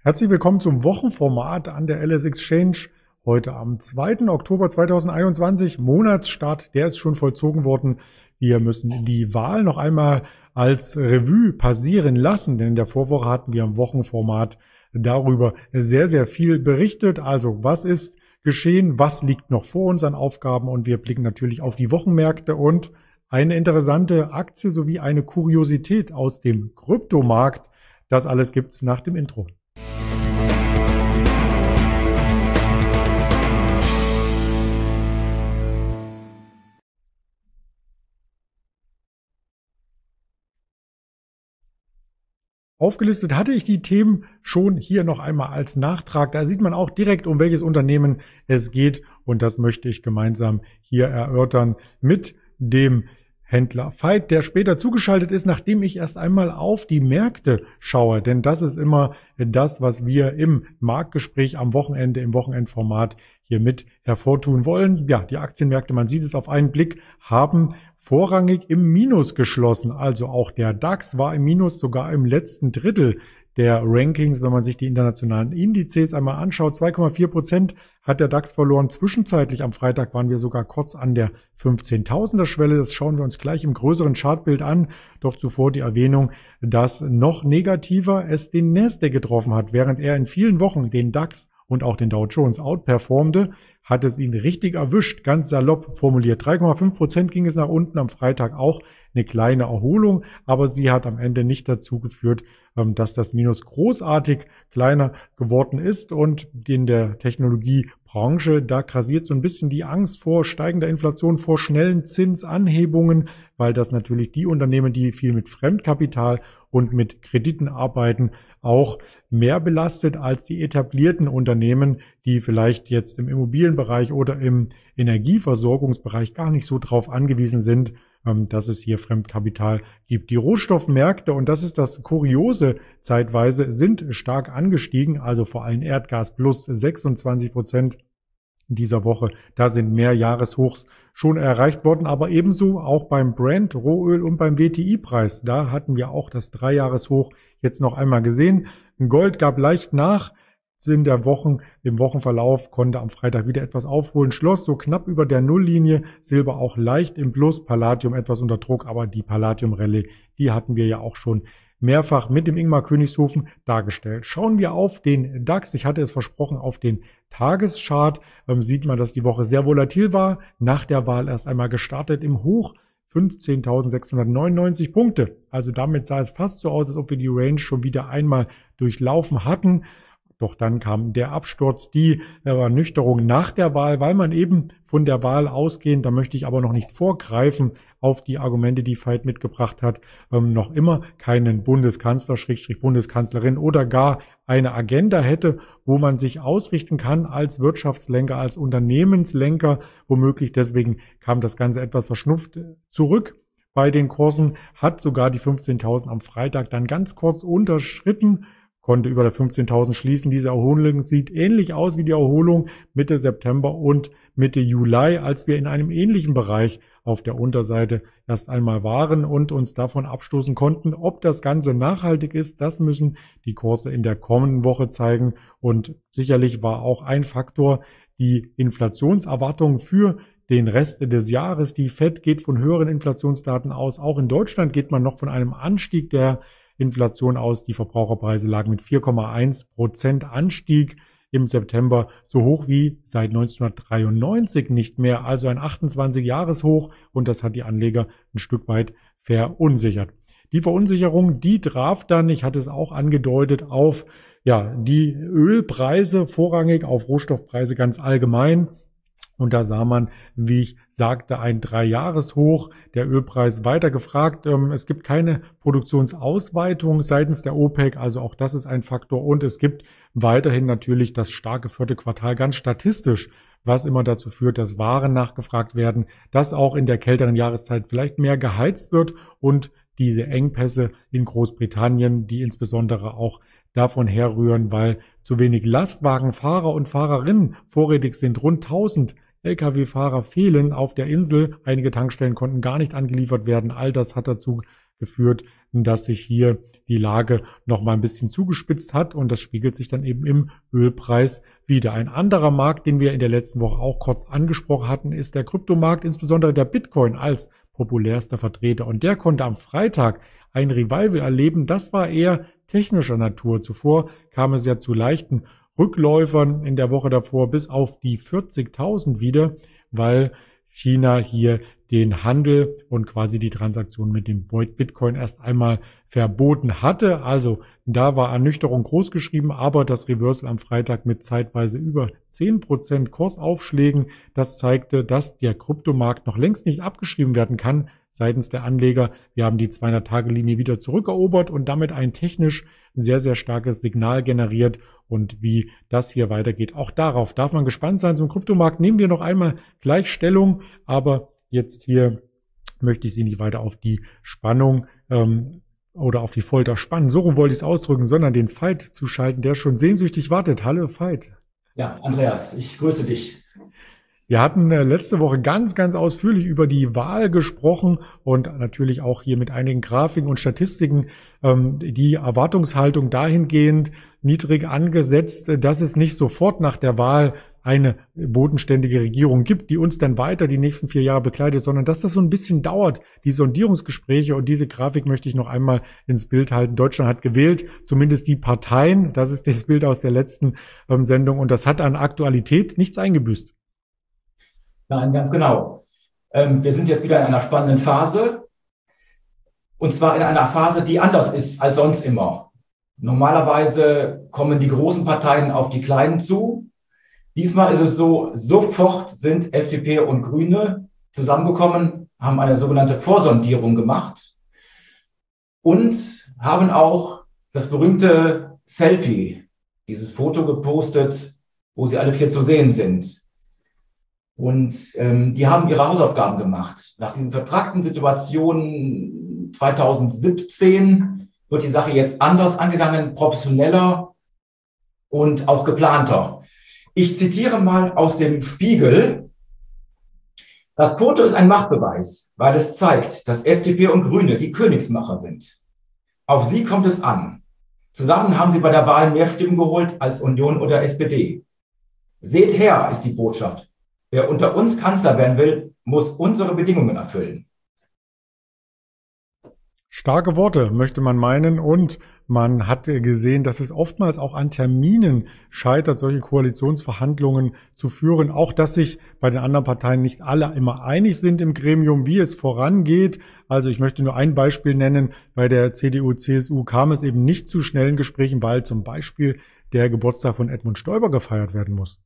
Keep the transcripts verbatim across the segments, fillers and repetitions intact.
Herzlich willkommen zum Wochenformat an der L S Exchange. Heute am zweiten Oktober zweitausendeinundzwanzig, Monatsstart, der ist schon vollzogen worden. Wir müssen die Wahl noch einmal als Revue passieren lassen, denn in der Vorwoche hatten wir im Wochenformat darüber sehr, sehr viel berichtet. Also was ist geschehen, was liegt noch vor uns an Aufgaben, und wir blicken natürlich auf die Wochenmärkte und eine interessante Aktie sowie eine Kuriosität aus dem Kryptomarkt. Das alles gibt's nach dem Intro. Aufgelistet hatte ich die Themen schon hier noch einmal als Nachtrag. Da sieht man auch direkt, um welches Unternehmen es geht. Und das möchte ich gemeinsam hier erörtern mit dem Händler Veit, der später zugeschaltet ist, nachdem ich erst einmal auf die Märkte schaue. Denn das ist immer das, was wir im Marktgespräch am Wochenende, im Wochenendformat hier mit hervortun wollen. Ja, die Aktienmärkte, man sieht es auf einen Blick, haben vorrangig im Minus geschlossen. Also auch der DAX war im Minus, sogar im letzten Drittel der Rankings. Wenn man sich die internationalen Indizes einmal anschaut, zwei Komma vier Prozent hat der DAX verloren. Zwischenzeitlich am Freitag waren wir sogar kurz an der fünfzehntausender Schwelle. Das schauen wir uns gleich im größeren Chartbild an. Doch zuvor die Erwähnung, dass noch negativer es den Nasdaq getroffen hat. Während er in vielen Wochen den DAX und auch den Dow Jones outperformte, hat es ihn richtig erwischt, ganz salopp formuliert. drei Komma fünf Prozent ging es nach unten, am Freitag auch eine kleine Erholung, aber sie hat am Ende nicht dazu geführt, dass das Minus großartig kleiner geworden ist. Und in der Technologiebranche, da grassiert so ein bisschen die Angst vor steigender Inflation, vor schnellen Zinsanhebungen, weil das natürlich die Unternehmen, die viel mit Fremdkapital und mit Krediten arbeiten, auch mehr belastet als die etablierten Unternehmen, die vielleicht jetzt im Immobilienbereich oder im Energieversorgungsbereich gar nicht so drauf angewiesen sind, dass es hier Fremdkapital gibt. Die Rohstoffmärkte, und das ist das Kuriose zeitweise, sind stark angestiegen, also vor allem Erdgas plus sechsundzwanzig Prozent in dieser Woche. Da sind mehr Jahreshochs schon erreicht worden, aber ebenso auch beim Brent, Rohöl und beim W T I-Preis. Da hatten wir auch das Dreijahreshoch jetzt noch einmal gesehen. Gold gab leicht nach. In der Wochen, im Wochenverlauf konnte am Freitag wieder etwas aufholen, schloss so knapp über der Nulllinie, Silber auch leicht im Plus, Palladium etwas unter Druck, aber die Palladium-Rallye, die hatten wir ja auch schon mehrfach mit dem Ingmar Königshofen dargestellt. Schauen wir auf den DAX, ich hatte es versprochen, auf den Tageschart, ähm, sieht man, dass die Woche sehr volatil war, nach der Wahl erst einmal gestartet im Hoch, fünfzehntausendsechshundertneunundneunzig Punkte. Also damit sah es fast so aus, als ob wir die Range schon wieder einmal durchlaufen hatten. Doch dann kam der Absturz, die Ernüchterung nach der Wahl, weil man eben von der Wahl ausgehend, da möchte ich aber noch nicht vorgreifen auf die Argumente, die Veit mitgebracht hat, ähm, noch immer keinen Bundeskanzler, Schrägstrich Bundeskanzlerin oder gar eine Agenda hätte, wo man sich ausrichten kann als Wirtschaftslenker, als Unternehmenslenker, womöglich. Deswegen kam das Ganze etwas verschnupft zurück. Bei den Kursen hat sogar die fünfzehntausend am Freitag dann ganz kurz unterschritten, konnte über der fünfzehntausend schließen. Diese Erholung sieht ähnlich aus wie die Erholung Mitte September und Mitte Juli, als wir in einem ähnlichen Bereich auf der Unterseite erst einmal waren und uns davon abstoßen konnten. Ob das Ganze nachhaltig ist, das müssen die Kurse in der kommenden Woche zeigen. Und sicherlich war auch ein Faktor die Inflationserwartung für den Rest des Jahres. Die Fed geht von höheren Inflationsdaten aus. Auch in Deutschland geht man noch von einem Anstieg der Inflation aus. Die Verbraucherpreise lagen mit vier Komma eins Prozent Anstieg im September so hoch wie seit neunzehnhundertdreiundneunzig nicht mehr, also ein achtundzwanzig-Jahres-Hoch, und das hat die Anleger ein Stück weit verunsichert. Die Verunsicherung, die traf dann, ich hatte es auch angedeutet, auf ja die Ölpreise vorrangig, auf Rohstoffpreise ganz allgemein. Und da sah man, wie ich sagte, ein Dreijahreshoch, der Ölpreis weiter gefragt. Es gibt keine Produktionsausweitung seitens der OPEC, also auch das ist ein Faktor. Und es gibt weiterhin natürlich das starke vierte Quartal, ganz statistisch, was immer dazu führt, dass Waren nachgefragt werden, dass auch in der kälteren Jahreszeit vielleicht mehr geheizt wird und diese Engpässe in Großbritannien, die insbesondere auch davon herrühren, weil zu wenig Lastwagenfahrer und Fahrerinnen vorrätig sind. Rund tausend L K W-Fahrer fehlen auf der Insel. Einige Tankstellen konnten gar nicht angeliefert werden. All das hat dazu geführt, dass sich hier die Lage noch mal ein bisschen zugespitzt hat und das spiegelt sich dann eben im Ölpreis wieder. Ein anderer Markt, den wir in der letzten Woche auch kurz angesprochen hatten, ist der Kryptomarkt, insbesondere der Bitcoin als populärster Vertreter. Und der konnte am Freitag ein Revival erleben. Das war eher technischer Natur. Zuvor kam es ja zu leichten Rückläufern in der Woche davor bis auf die vierzigtausend wieder, weil China hier den Handel und quasi die Transaktion mit dem Bitcoin erst einmal verboten hatte. Also da war Ernüchterung groß geschrieben, aber das Reversal am Freitag mit zeitweise über zehn Prozent Kursaufschlägen, das zeigte, dass der Kryptomarkt noch längst nicht abgeschrieben werden kann seitens der Anleger. Wir haben die zweihundert-Tage-Linie wieder zurückerobert und damit ein technisch sehr, sehr starkes Signal generiert. Und wie das hier weitergeht, auch darauf darf man gespannt sein. Zum Kryptomarkt nehmen wir noch einmal gleich Stellung, aber jetzt hier möchte ich Sie nicht weiter auf die Spannung ähm, oder auf die Folter spannen, so rum wollte ich es ausdrücken, sondern den Veit zuschalten, der schon sehnsüchtig wartet. Hallo Veit. Ja, Andreas, ich grüße dich. Wir hatten letzte Woche ganz, ganz ausführlich über die Wahl gesprochen und natürlich auch hier mit einigen Grafiken und Statistiken die Erwartungshaltung dahingehend niedrig angesetzt, dass es nicht sofort nach der Wahl eine bodenständige Regierung gibt, die uns dann weiter die nächsten vier Jahre begleitet, sondern dass das so ein bisschen dauert, die Sondierungsgespräche. Und diese Grafik möchte ich noch einmal ins Bild halten. Deutschland hat gewählt, zumindest die Parteien. Das ist das Bild aus der letzten Sendung und das hat an Aktualität nichts eingebüßt. Nein, ganz genau. Ähm, wir sind jetzt wieder in einer spannenden Phase. Und zwar in einer Phase, die anders ist als sonst immer. Normalerweise kommen die großen Parteien auf die kleinen zu. Diesmal ist es so, sofort sind F D P und Grüne zusammengekommen, haben eine sogenannte Vorsondierung gemacht und haben auch das berühmte Selfie, dieses Foto gepostet, wo sie alle vier zu sehen sind. Und ähm, die haben ihre Hausaufgaben gemacht. Nach diesen vertrackten Situationen zweitausendsiebzehn wird die Sache jetzt anders angegangen, professioneller und auch geplanter. Ich zitiere mal aus dem Spiegel. Das Foto ist ein Machtbeweis, weil es zeigt, dass F D P und Grüne die Königsmacher sind. Auf sie kommt es an. Zusammen haben sie bei der Wahl mehr Stimmen geholt als Union oder S P D. Seht her, ist die Botschaft. Wer unter uns Kanzler werden will, muss unsere Bedingungen erfüllen. Starke Worte, möchte man meinen. Und man hat gesehen, dass es oftmals auch an Terminen scheitert, solche Koalitionsverhandlungen zu führen. Auch, dass sich bei den anderen Parteien nicht alle immer einig sind im Gremium, wie es vorangeht. Also ich möchte nur ein Beispiel nennen. Bei der C D U, C S U kam es eben nicht zu schnellen Gesprächen, weil zum Beispiel der Geburtstag von Edmund Stoiber gefeiert werden muss.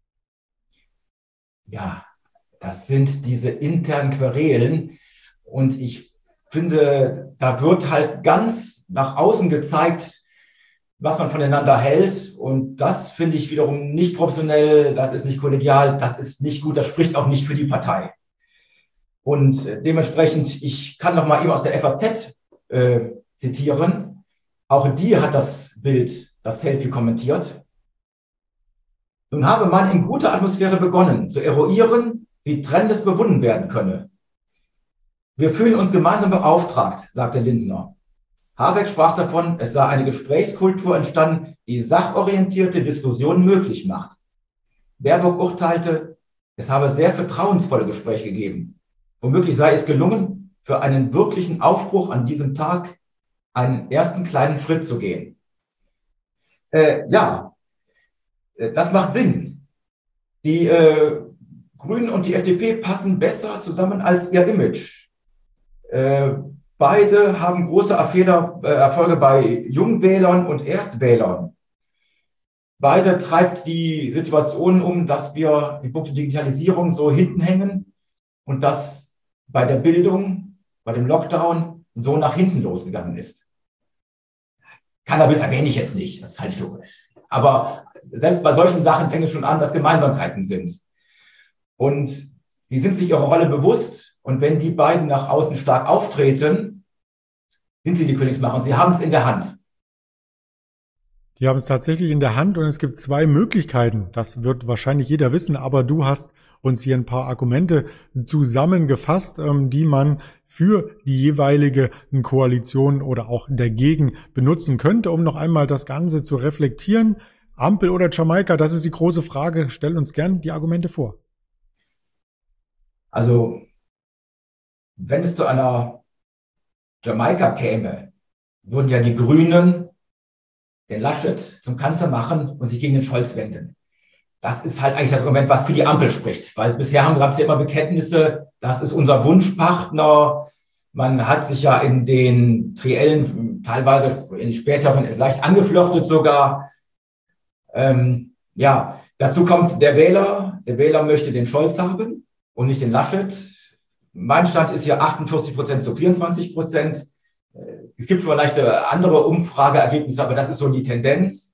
Ja, das sind diese internen Querelen. Und ich finde, da wird halt ganz nach außen gezeigt, was man voneinander hält. Und das finde ich wiederum nicht professionell, das ist nicht kollegial, das ist nicht gut, das spricht auch nicht für die Partei. Und dementsprechend, ich kann noch mal eben aus der F A Z äh, zitieren. Auch die hat das Bild, das Selfie kommentiert. Nun habe man in guter Atmosphäre begonnen, zu eruieren, wie Trendes bewunden werden könne. Wir fühlen uns gemeinsam beauftragt, sagte Lindner. Habeck sprach davon, es sei eine Gesprächskultur entstanden, die sachorientierte Diskussionen möglich macht. Baerbock urteilte, es habe sehr vertrauensvolle Gespräche gegeben. Womöglich sei es gelungen, für einen wirklichen Aufbruch an diesem Tag einen ersten kleinen Schritt zu gehen. Äh, ja, das macht Sinn. Die äh, Grünen und die F D P passen besser zusammen als ihr Image. Äh, beide haben große Erfehler, äh, Erfolge bei Jungwählern und Erstwählern. Beide treibt die Situation um, dass wir in puncto Digitalisierung so hinten hängen und dass bei der Bildung, bei dem Lockdown so nach hinten losgegangen ist. Cannabis erwähne ich jetzt nicht, das halte ich für. Aber selbst bei solchen Sachen fängt es schon an, dass Gemeinsamkeiten sind. Und die sind sich ihrer Rolle bewusst. Und wenn die beiden nach außen stark auftreten, sind sie die Königsmacher. Und sie haben es in der Hand. Die haben es tatsächlich in der Hand und es gibt zwei Möglichkeiten. Das wird wahrscheinlich jeder wissen, aber du hast uns hier ein paar Argumente zusammengefasst, die man für die jeweilige Koalition oder auch dagegen benutzen könnte, um noch einmal das Ganze zu reflektieren. Ampel oder Jamaika, das ist die große Frage. Stell uns gern die Argumente vor. Also, wenn es zu einer Jamaika käme, würden ja die Grünen den Laschet zum Kanzler machen und sich gegen den Scholz wenden. Das ist halt eigentlich das Argument, was für die Ampel spricht. Weil bisher haben gab es ja immer Bekenntnisse, das ist unser Wunschpartner. Man hat sich ja in den Triellen teilweise in späteren leicht angeflochtet sogar. Ähm, ja, dazu kommt der Wähler. Der Wähler möchte den Scholz haben und nicht den Laschet. Mein Stand ist hier achtundvierzig Prozent zu vierundzwanzig Prozent. Es gibt vielleicht andere Umfrageergebnisse, aber das ist so die Tendenz.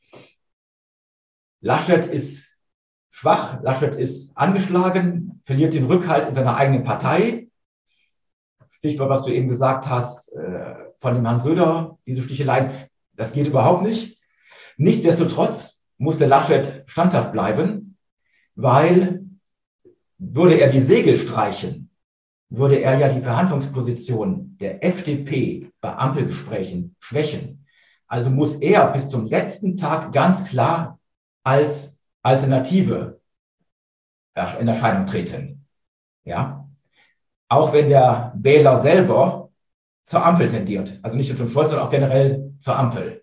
Laschet ist schwach, Laschet ist angeschlagen, verliert den Rückhalt in seiner eigenen Partei. Stichwort, was du eben gesagt hast, von dem Herrn Söder, diese Sticheleien, das geht überhaupt nicht. Nichtsdestotrotz muss der Laschet standhaft bleiben, weil würde er die Segel streichen, würde er ja die Verhandlungsposition der F D P bei Ampelgesprächen schwächen. Also muss er bis zum letzten Tag ganz klar als Alternative in Erscheinung treten. Ja? Auch wenn der Wähler selber zur Ampel tendiert. Also nicht nur zum Scholz, sondern auch generell zur Ampel.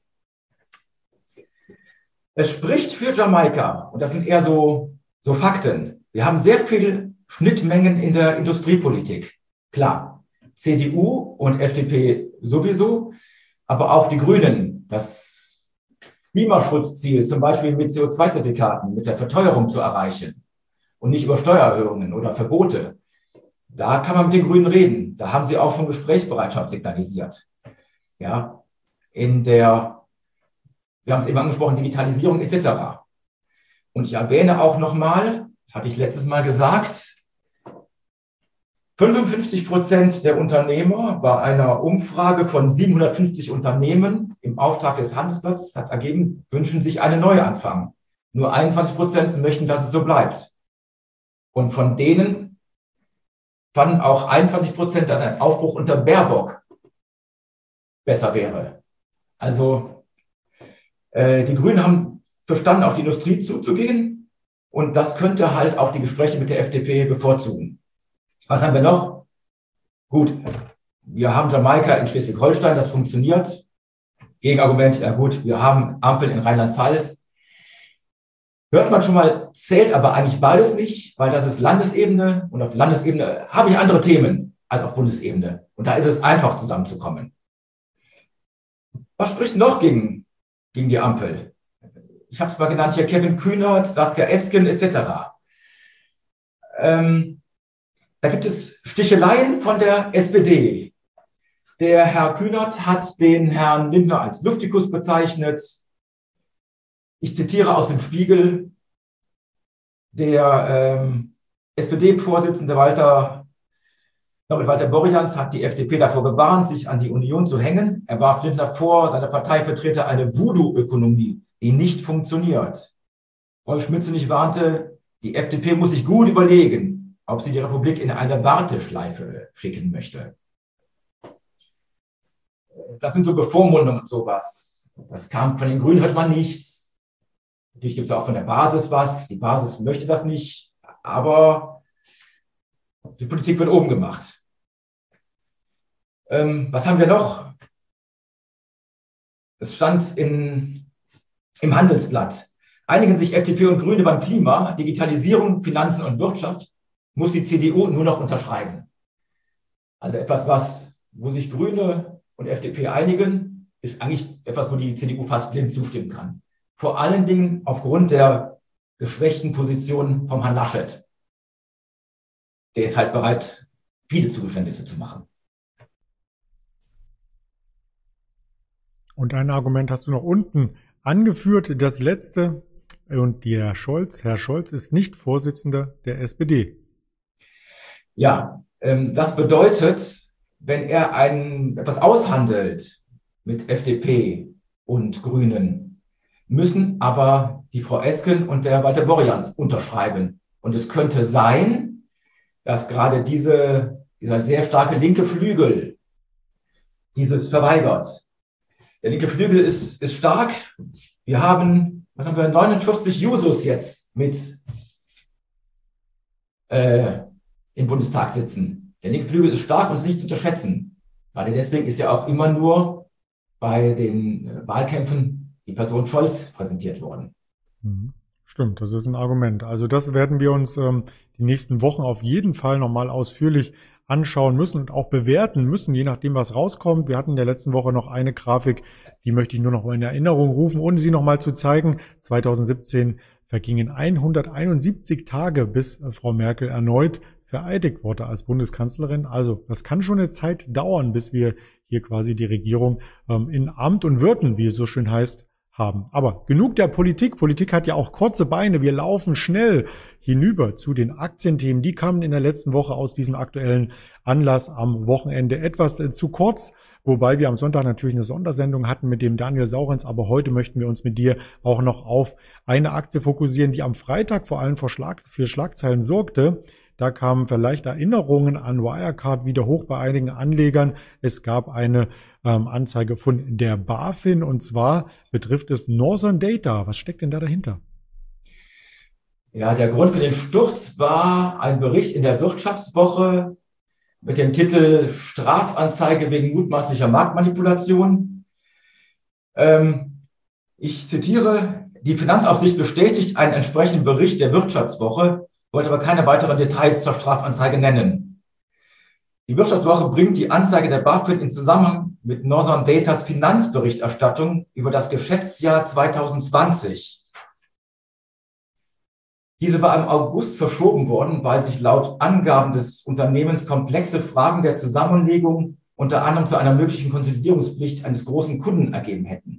Es spricht für Jamaika, und das sind eher so, so Fakten. Wir haben sehr viele Schnittmengen in der Industriepolitik. Klar, C D U und F D P sowieso, aber auch die Grünen, das Klimaschutzziel, zum Beispiel mit C O zwei Zertifikaten, mit der Verteuerung zu erreichen und nicht über Steuererhöhungen oder Verbote. Da kann man mit den Grünen reden. Da haben sie auch schon Gesprächsbereitschaft signalisiert. Ja, in der, wir haben es eben angesprochen, Digitalisierung et cetera. Und ich erwähne auch nochmal, das hatte ich letztes Mal gesagt, fünfundfünfzig Prozent der Unternehmer bei einer Umfrage von siebenhundertfünfzig Unternehmen im Auftrag des Handelsblatts hat ergeben, wünschen sich einen Neuanfang. Nur einundzwanzig Prozent möchten, dass es so bleibt. Und von denen fanden auch einundzwanzig Prozent, dass ein Aufbruch unter Baerbock besser wäre. Also äh, die Grünen haben verstanden, auf die Industrie zuzugehen, und das könnte halt auch die Gespräche mit der F D P bevorzugen. Was haben wir noch? Gut, wir haben Jamaika in Schleswig-Holstein, das funktioniert. Gegenargument, ja gut, wir haben Ampel in Rheinland-Pfalz. Hört man schon mal, zählt aber eigentlich beides nicht, weil das ist Landesebene, und auf Landesebene habe ich andere Themen als auf Bundesebene. Und da ist es einfach, zusammenzukommen. Was spricht noch gegen, gegen die Ampel? Ich habe es mal genannt hier, Kevin Kühnert, Saskia Esken et cetera. Ähm, Da gibt es Sticheleien von der S P D. Der Herr Kühnert hat den Herrn Lindner als Luftikus bezeichnet. Ich zitiere aus dem Spiegel. Der ähm, S P D-Vorsitzende Walter, Walter Borjans hat die F D P davor gewarnt, sich an die Union zu hängen. Er warf Lindner vor, seine Partei vertrete eine Voodoo-Ökonomie, die nicht funktioniert. Rolf Mützenich warnte, die F D P muss sich gut überlegen, ob sie die Republik in eine Warteschleife schicken möchte. Das sind so Bevormundungen und sowas. Das kam von den Grünen, hört man nichts. Natürlich gibt es auch von der Basis was. Die Basis möchte das nicht, aber die Politik wird oben gemacht. Ähm, was haben wir noch? Es stand in, im Handelsblatt. Einigen sich F D P und Grüne beim Klima, Digitalisierung, Finanzen und Wirtschaft, muss die C D U nur noch unterschreiben. Also etwas, was, wo sich Grüne und F D P einigen, ist eigentlich etwas, wo die C D U fast blind zustimmen kann. Vor allen Dingen aufgrund der geschwächten Position vom Herrn Laschet. Der ist halt bereit, viele Zugeständnisse zu machen. Und ein Argument hast du noch unten angeführt, das letzte. Und der Scholz, Herr Scholz, ist nicht Vorsitzender der S P D. Ja, ähm, das bedeutet, wenn er ein, etwas aushandelt mit F D P und Grünen, müssen aber die Frau Esken und der Walter Borjans unterschreiben. Und es könnte sein, dass gerade diese, dieser sehr starke linke Flügel dieses verweigert. Der linke Flügel ist, ist stark. Wir haben, was haben wir, neunundvierzig Jusos jetzt mit äh, im Bundestag sitzen. Der linke Flügel ist stark und ist nicht zu unterschätzen. Weil deswegen ist ja auch immer nur bei den äh, Wahlkämpfen die Person Scholz präsentiert worden. Mhm. Stimmt, das ist ein Argument. Also das werden wir uns ähm, die nächsten Wochen auf jeden Fall nochmal ausführlich anschauen müssen und auch bewerten müssen, je nachdem, was rauskommt. Wir hatten in der letzten Woche noch eine Grafik, die möchte ich nur noch mal in Erinnerung rufen, ohne sie nochmal zu zeigen. zweitausendsiebzehn vergingen hunderteinundsiebzig Tage, bis Frau Merkel erneut vereidigt wurde als Bundeskanzlerin. Also das kann schon eine Zeit dauern, bis wir hier quasi die Regierung ähm, in Amt und Würden, wie es so schön heißt, haben. Aber genug der Politik. Politik hat ja auch kurze Beine. Wir laufen schnell hinüber zu den Aktienthemen. Die kamen in der letzten Woche aus diesem aktuellen Anlass am Wochenende etwas äh, zu kurz, wobei wir am Sonntag natürlich eine Sondersendung hatten mit dem Daniel Saurenz. Aber heute möchten wir uns mit dir auch noch auf eine Aktie fokussieren, die am Freitag vor allem für, Schlag, für Schlagzeilen sorgte. Da kamen vielleicht Erinnerungen an Wirecard wieder hoch bei einigen Anlegern. Es gab eine ähm, Anzeige von der BaFin und zwar betrifft es Northern Data. Was steckt denn da dahinter? Ja, der Grund für den Sturz war ein Bericht in der Wirtschaftswoche mit dem Titel Strafanzeige wegen mutmaßlicher Marktmanipulation. Ähm, ich zitiere, die Finanzaufsicht bestätigt einen entsprechenden Bericht der Wirtschaftswoche, wollte aber keine weiteren Details zur Strafanzeige nennen. Die Wirtschaftswoche bringt die Anzeige der BaFin in Zusammenhang mit Northern Datas Finanzberichterstattung über das Geschäftsjahr zweitausendzwanzig. Diese war im August verschoben worden, weil sich laut Angaben des Unternehmens komplexe Fragen der Zusammenlegung unter anderem zu einer möglichen Konsolidierungspflicht eines großen Kunden ergeben hätten.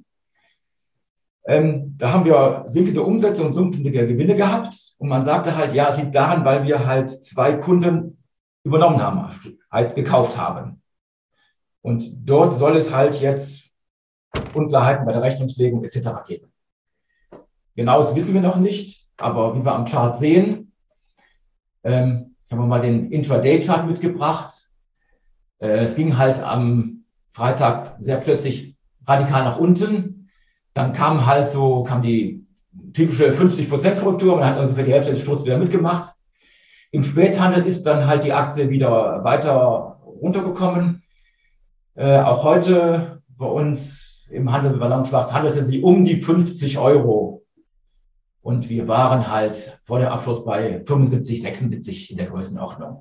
Ähm, da haben wir sinkende Umsätze und sinkende Gewinne gehabt. Und man sagte halt, ja, es liegt daran, weil wir halt zwei Kunden übernommen haben, heißt gekauft haben. Und dort soll es halt jetzt Unklarheiten bei der Rechnungslegung et cetera geben. Genaues wissen wir noch nicht, aber wie wir am Chart sehen, ähm, ich habe mal den Intraday-Chart mitgebracht. Äh, es ging halt am Freitag sehr plötzlich radikal nach unten. Dann kam halt so, kam die typische fünfzig Prozent Korrektur, man hat ungefähr die Hälfte des Sturzes wieder mitgemacht. Im Späthandel ist dann halt die Aktie wieder weiter runtergekommen. Äh, auch heute bei uns im Handel bei Ballon Schwarz handelte sie um die fünfzig Euro. Und wir waren halt vor dem Abschluss bei fünfundsiebzig, sechsundsiebzig in der Größenordnung.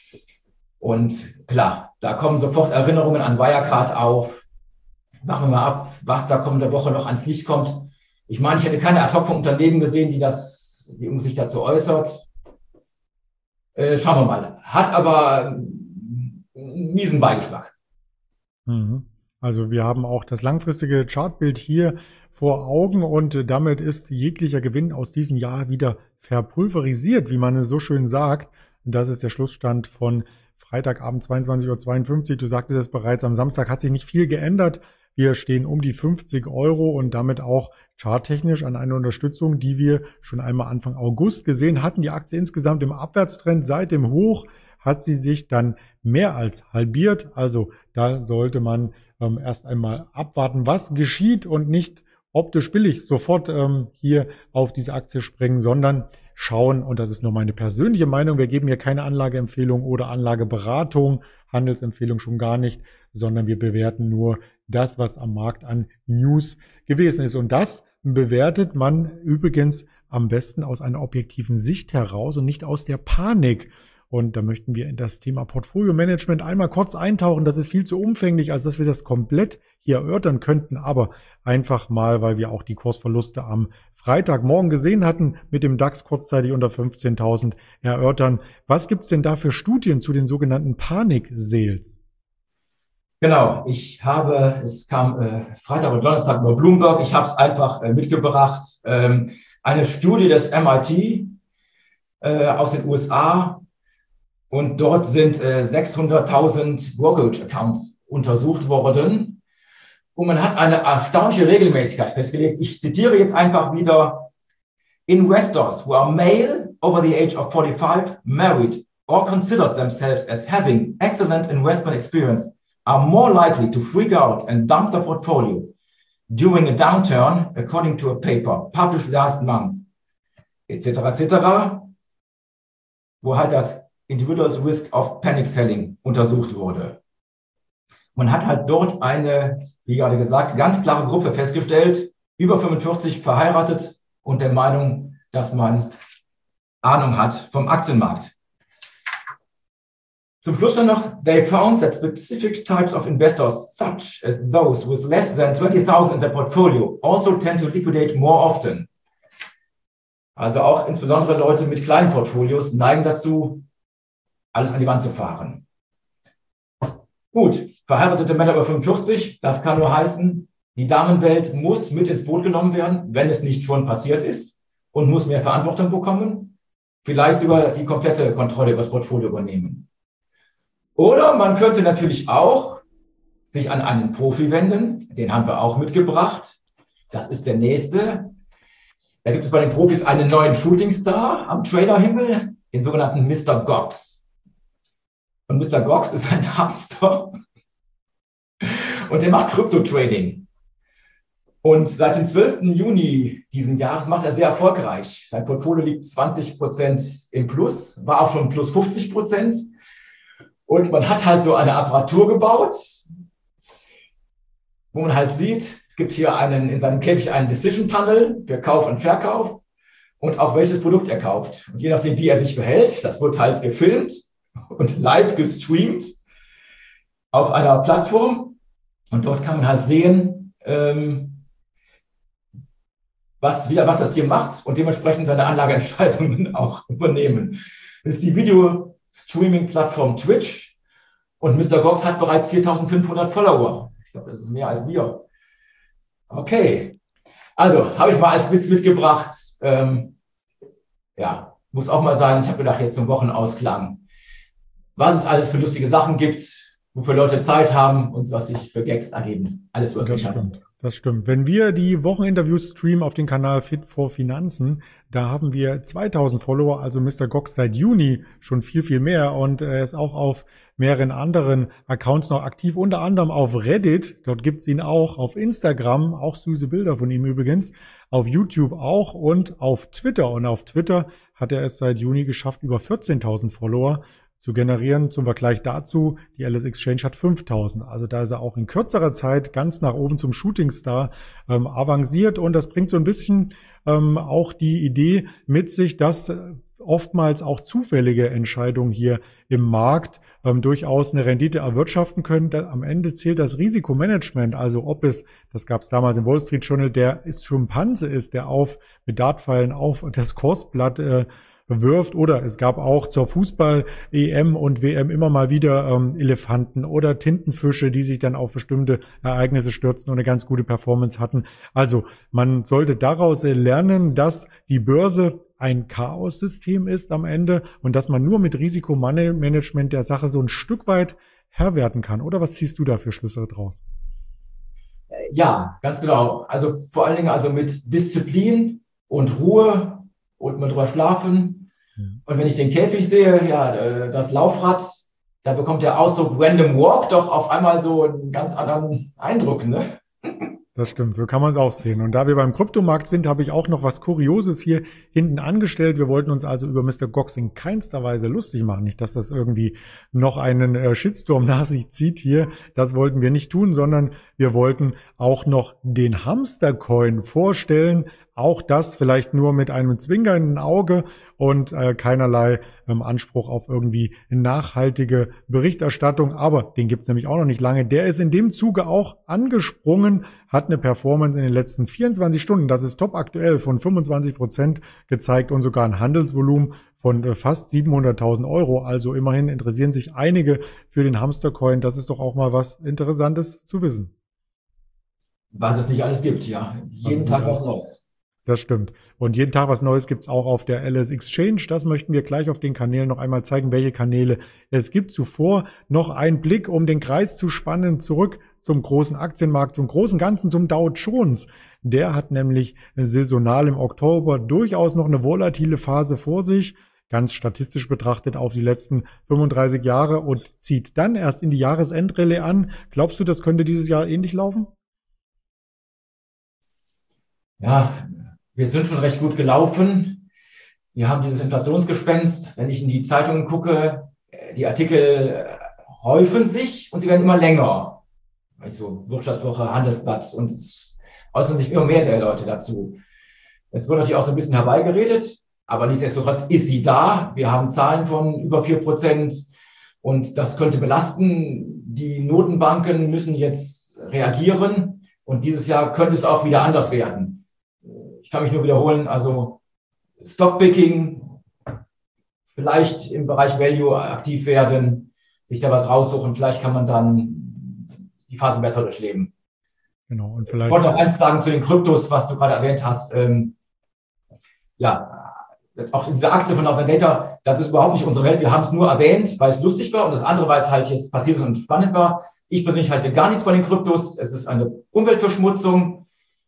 Und klar, da kommen sofort Erinnerungen an Wirecard auf. Machen wir mal ab, was da kommende Woche noch ans Licht kommt. Ich meine, ich hätte keine Ad-Hoc von Unternehmen gesehen, die das, die sich dazu äußert. Äh, schauen wir mal. Hat aber einen miesen Beigeschmack. Also wir haben auch das langfristige Chartbild hier vor Augen und damit ist jeglicher Gewinn aus diesem Jahr wieder verpulverisiert, wie man es so schön sagt. Das ist der Schlussstand von Freitagabend zweiundzwanzig Uhr zweiundfünfzig. Du sagtest es bereits, am Samstag hat sich nicht viel geändert. Wir stehen um die fünfzig Euro und damit auch charttechnisch an einer Unterstützung, die wir schon einmal Anfang August gesehen hatten. Die Aktie insgesamt im Abwärtstrend seit dem Hoch hat sie sich dann mehr als halbiert. Also da sollte man ähm, erst einmal abwarten, was geschieht und nicht optisch billig sofort ähm, hier auf diese Aktie springen, sondern schauen, und das ist nur meine persönliche Meinung, wir geben hier keine Anlageempfehlung oder Anlageberatung, Handelsempfehlung schon gar nicht, sondern wir bewerten nur das, was am Markt an News gewesen ist. Und das bewertet man übrigens am besten aus einer objektiven Sicht heraus und nicht aus der Panik. Und da möchten wir in das Thema Portfolio-Management einmal kurz eintauchen. Das ist viel zu umfänglich, als dass wir das komplett hier erörtern könnten. Aber einfach mal, weil wir auch die Kursverluste am Freitagmorgen gesehen hatten, mit dem DAX kurzzeitig unter fünfzehntausend erörtern. Was gibt es denn da für Studien zu den sogenannten Panik-Sales? Genau, ich habe, es kam äh, Freitag und Donnerstag über Bloomberg, ich habe es einfach äh, mitgebracht. Ähm, eine Studie des M I T äh, aus den U S A. Und dort sind äh, sechshunderttausend Brokerage-Accounts untersucht worden. Und man hat eine erstaunliche Regelmäßigkeit festgelegt. Ich zitiere jetzt einfach wieder: Investors who are male over the age of forty-five, married, or considered themselves as having excellent investment experience are more likely to freak out and dump their portfolio during a downturn, according to a paper published last month, et cetera, et cetera, wo halt das Individual's Risk of Panic Selling untersucht wurde. Man hat halt dort eine, wie gerade gesagt, ganz klare Gruppe festgestellt, über fünfundvierzig, verheiratet und der Meinung, dass man Ahnung hat vom Aktienmarkt. Zum Schluss dann noch, they found that specific types of investors, such as those with less than twenty thousand in their portfolio, also tend to liquidate more often. Also auch insbesondere Leute mit kleinen Portfolios neigen dazu, alles an die Wand zu fahren. Gut, verheiratete Männer über fünfundvierzig, das kann nur heißen, die Damenwelt muss mit ins Boot genommen werden, wenn es nicht schon passiert ist, und muss mehr Verantwortung bekommen, vielleicht sogar die komplette Kontrolle über das Portfolio übernehmen. Oder man könnte natürlich auch sich an einen Profi wenden, den haben wir auch mitgebracht. Das ist der nächste. Da gibt es bei den Profis einen neuen Shootingstar am Traderhimmel, den sogenannten Mister Gox. Und Mister Gox ist ein Hamster und der macht Krypto-Trading. Und seit dem zwölften Juni diesen Jahres macht er sehr erfolgreich. Sein Portfolio liegt zwanzig Prozent im Plus, war auch schon plus fünfzig Prozent. Und man hat halt so eine Apparatur gebaut, wo man halt sieht, es gibt hier einen, in seinem Käfig einen Decision Tunnel für Kauf und Verkauf und auch welches Produkt er kauft. Und je nachdem, wie er sich verhält, das wird halt gefilmt und live gestreamt auf einer Plattform. Und dort kann man halt sehen, ähm, was, wieder, was das Tier macht und dementsprechend seine Anlageentscheidungen auch übernehmen. Das ist die Video-Streaming-Plattform Twitch und Mister Gox hat bereits viertausendfünfhundert Follower. Ich glaube, das ist mehr als wir. Okay, also habe ich mal als Witz mitgebracht. Ähm, ja, muss auch mal sein. Ich habe gedacht, jetzt zum Wochenausklang, was es alles für lustige Sachen gibt, wofür Leute Zeit haben und was sich für Gags ergeben. Alles, was ich habe. Das stimmt. Wenn wir die Wocheninterviews streamen auf den Kanal Fit for Finanzen, da haben wir zweitausend Follower, also Mister Gox seit Juni schon viel, viel mehr und er ist auch auf mehreren anderen Accounts noch aktiv, unter anderem auf Reddit, dort gibt's ihn auch, auf Instagram, auch süße Bilder von ihm übrigens, auf YouTube auch und auf Twitter. Und auf Twitter hat er es seit Juni geschafft, über vierzehntausend Follower zu generieren. Zum Vergleich dazu, die L S Exchange hat fünftausend. Also da ist er auch in kürzerer Zeit ganz nach oben zum Shootingstar ähm, avanciert. Und das bringt so ein bisschen ähm, auch die Idee mit sich, dass äh, oftmals auch zufällige Entscheidungen hier im Markt ähm, durchaus eine Rendite erwirtschaften können. Da, am Ende zählt das Risikomanagement. Also ob es, das gab es damals im Wall Street Journal, der ist Schimpanse ist, der auf mit Dartpfeilen auf das Kursblatt äh, wirft, oder es gab auch zur Fußball-E M und W M immer mal wieder ähm, Elefanten oder Tintenfische, die sich dann auf bestimmte Ereignisse stürzen und eine ganz gute Performance hatten. Also man sollte daraus lernen, dass die Börse ein Chaos-System ist am Ende und dass man nur mit Risikomanagement der Sache so ein Stück weit Herr werden kann. Oder was ziehst du da für Schlüsse draus? Ja, ganz genau. Also vor allen Dingen also mit Disziplin und Ruhe und mal drüber schlafen. Und wenn ich den Käfig sehe, ja, das Laufrad, da bekommt der Ausdruck Random Walk doch auf einmal so einen ganz anderen Eindruck, ne? Das stimmt, so kann man es auch sehen. Und da wir beim Kryptomarkt sind, habe ich auch noch was Kurioses hier hinten angestellt. Wir wollten uns also über Mister Gox in keinster Weise lustig machen. Nicht, dass das irgendwie noch einen äh, Shitstorm nach sich zieht hier. Das wollten wir nicht tun, sondern wir wollten auch noch den Hamstercoin vorstellen. Auch das vielleicht nur mit einem zwinkernden Auge und äh, keinerlei ähm, Anspruch auf irgendwie nachhaltige Berichterstattung. Aber den gibt's nämlich auch noch nicht lange. Der ist in dem Zuge auch angesprungen, hat eine Performance in den letzten vierundzwanzig Stunden, das ist top aktuell, von fünfundzwanzig Prozent gezeigt und sogar ein Handelsvolumen von äh, fast siebenhunderttausend Euro. Also immerhin interessieren sich einige für den Hamstercoin. Das ist doch auch mal was Interessantes zu wissen. Was es nicht alles gibt, ja. Jeden Tag was Neues. Das stimmt. Und jeden Tag was Neues gibt's auch auf der L S Exchange. Das möchten wir gleich auf den Kanälen noch einmal zeigen, welche Kanäle es gibt. Zuvor noch ein Blick, um den Kreis zu spannen, zurück zum großen Aktienmarkt, zum großen Ganzen, zum Dow Jones. Der hat nämlich saisonal im Oktober durchaus noch eine volatile Phase vor sich, ganz statistisch betrachtet auf die letzten fünfunddreißig Jahre und zieht dann erst in die Jahresendrallye an. Glaubst du, das könnte dieses Jahr ähnlich laufen? Ja, wir sind schon recht gut gelaufen. Wir haben dieses Inflationsgespenst. Wenn ich in die Zeitungen gucke, die Artikel häufen sich und sie werden immer länger. Also Wirtschaftswoche, Handelsblatt, und es äußern sich immer mehr der Leute dazu. Es wird natürlich auch so ein bisschen herbeigeredet, aber nichtsdestotrotz ist sie da. Wir haben Zahlen von über vier Prozent und das könnte belasten. Die Notenbanken müssen jetzt reagieren und dieses Jahr könnte es auch wieder anders werden. Ich kann mich nur wiederholen, also Stockpicking, vielleicht im Bereich Value aktiv werden, sich da was raussuchen. Vielleicht kann man dann die Phasen besser durchleben. Genau, und vielleicht. Ich wollte noch eins sagen zu den Kryptos, was du gerade erwähnt hast. Ähm, ja, auch diese Aktie von Northern Data, das ist überhaupt nicht unsere Welt. Wir haben es nur erwähnt, weil es lustig war, und das andere, weil es halt jetzt passiert ist und spannend war. Ich persönlich halte gar nichts von den Kryptos. Es ist eine Umweltverschmutzung.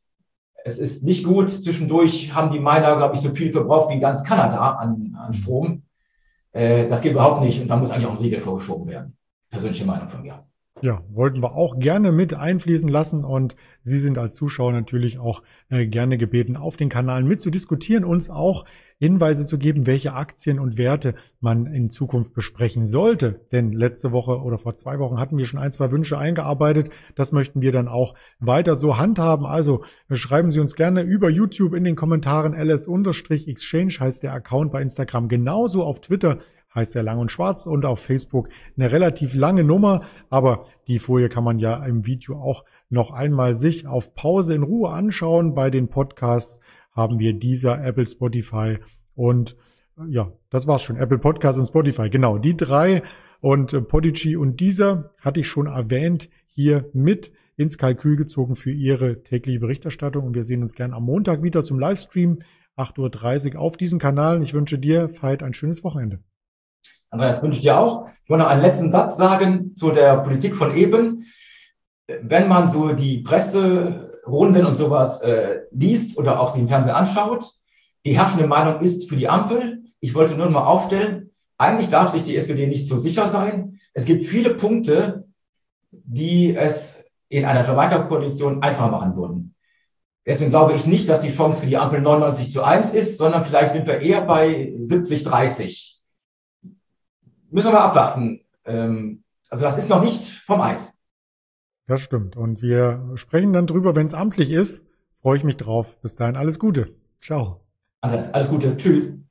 Es ist nicht gut. Zwischendurch haben die Miner, glaube ich, so viel verbraucht wie ganz Kanada an, an Strom. Äh, das geht überhaupt nicht. Und da muss eigentlich auch ein Riegel vorgeschoben werden. Persönliche Meinung von mir. Ja, wollten wir auch gerne mit einfließen lassen, und Sie sind als Zuschauer natürlich auch äh, gerne gebeten, auf den Kanal mitzudiskutieren, uns auch Hinweise zu geben, welche Aktien und Werte man in Zukunft besprechen sollte. Denn letzte Woche oder vor zwei Wochen hatten wir schon ein, zwei Wünsche eingearbeitet. Das möchten wir dann auch weiter so handhaben. Also schreiben Sie uns gerne über YouTube in den Kommentaren. L S-Exchange heißt der Account bei Instagram, genauso auf Twitter heißt er lang und schwarz, und auf Facebook eine relativ lange Nummer, aber die Folie kann man ja im Video auch noch einmal sich auf Pause in Ruhe anschauen. Bei den Podcasts haben wir Deezer, Apple, Spotify und ja, das war's schon. Apple Podcasts und Spotify, genau, die drei, und äh, Podigy und Deezer hatte ich schon erwähnt, hier mit ins Kalkül gezogen für Ihre tägliche Berichterstattung, und wir sehen uns gern am Montag wieder zum Livestream, acht Uhr dreißig auf diesem Kanal. Ich wünsche dir, Veit, ein schönes Wochenende. Andreas, wünsche ich dir auch. Ich wollte noch einen letzten Satz sagen zu der Politik von eben. Wenn man so die Presserunden und sowas äh, liest oder auch sich im Fernsehen anschaut, die herrschende Meinung ist für die Ampel. Ich wollte nur noch mal aufstellen, eigentlich darf sich die S P D nicht so sicher sein. Es gibt viele Punkte, die es in einer Jamaika-Koalition einfacher machen würden. Deswegen glaube ich nicht, dass die Chance für die Ampel neunundneunzig zu eins ist, sondern vielleicht sind wir eher bei siebzig dreißig. Müssen wir mal abwarten. Also das ist noch nicht vom Eis. Das stimmt. Und wir sprechen dann drüber, wenn es amtlich ist. Freue ich mich drauf. Bis dahin alles Gute. Ciao. Andreas, alles Gute. Tschüss.